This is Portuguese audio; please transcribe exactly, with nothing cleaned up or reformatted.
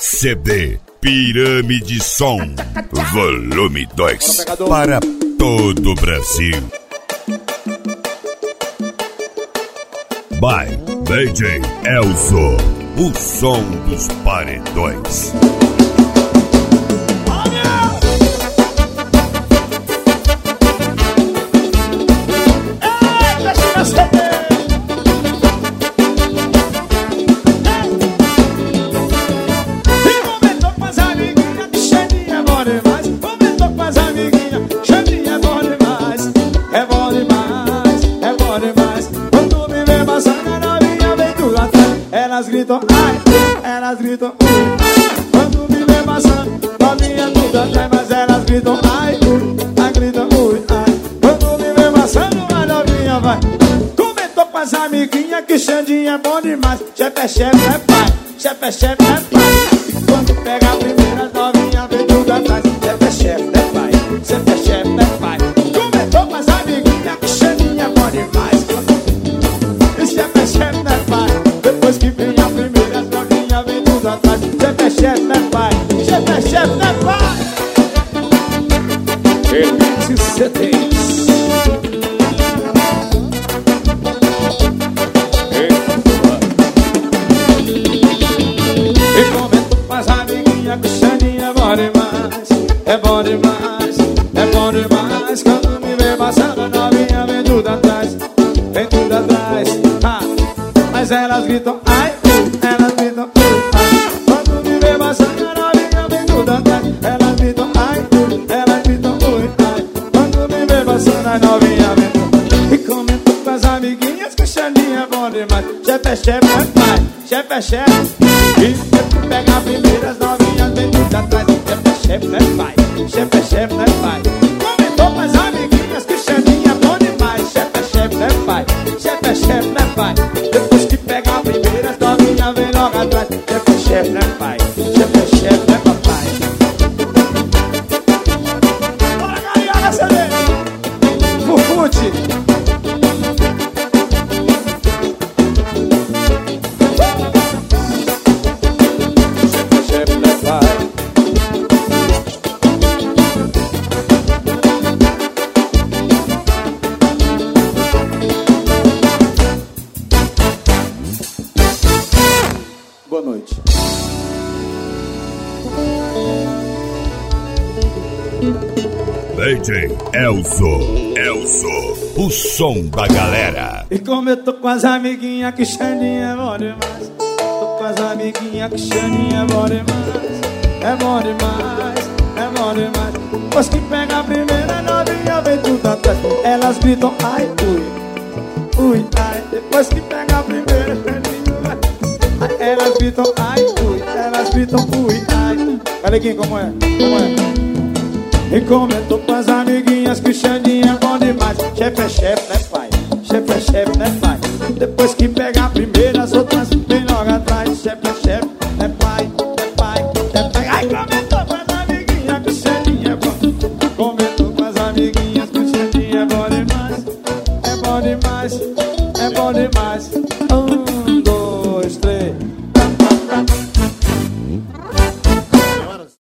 C D Pirâmide Som, volume dois, para todo o Brasil. By D J Elzo, o som dos paredões. Elas gritam, ai, elas gritam, ui. Quando me vê passando, novinha tudo atrás. Mas elas gritam, ai, ui, ai, gritam, ui, ai. Quando me vê passando, a novinha vai. Comentou com as amiguinhas que Xandinho é bom demais. Chefe é chefe, é pai, chefe é chefe, é pai. E quando pega a primeira, novinha vem tudo atrás. Chefe é chefe, é pai, chefe é chefe, é pai. Comentou com as amiguinhas que Xandinho é bom demais. E chefe é chefe, é pai. Depois que vem a primeira, as novinhas vem tudo atrás. Chefe é chefe, né pai? Chefe é chefe, né pai? Elite C Ds. E comento com as amiguinhas que o Xandinho é bom demais. É bom demais, é bom demais. Quando me vê passando, a novinha vem tudo atrás. Vem tudo atrás, ah. Mas elas gritam, ai, elas gritam, ai. Quando me vê passando, a novinha vem tudo atrás. Elas gritam, ai, elas gritam, ui, ai. Quando me vê passando, a novinha vem. E comento com as amiguinhas que o Xandinho é bom demais. Chefe é chefe, é pai, chefe é chefe. E sempre pega a primeira, as novinhas vem tudo atrás. Chefe é chefe, é pai, chefe é chefe, é pai. Comentou com as amiguinhas que o Xandinho é bom demais. Chefe é chefe, é pai, chefe é chefe, é pai. Depois que pega a primeira, as novinhas vem logo atrás. Chefe é chefe, né pai? Chefe é chefe, né papai? Bora, galera, C D! Fufute! Chefe é chefe, né pai? Boa noite. D J Elzo, Elzo, o som da galera. E como eu tô com as amiguinhas que Xandinho é bom demais. Tô com as amiguinhas que Xandinho é bom demais. É bom demais, é bom demais. Depois que pega a primeira, novinha vem tudo atrás. Elas gritam, ai, ui, ui, ai. Depois que pega a primeira, Xandinho vai. Elas gritam, ai, ui, elas gritam, ui, ai. Caleguinho, como é? Como é? E comentou com as amiguinhas que o Xandinho é bom demais. Chefe é chefe, né pai? Chefe é chefe, né pai? Depois que pega a primeira,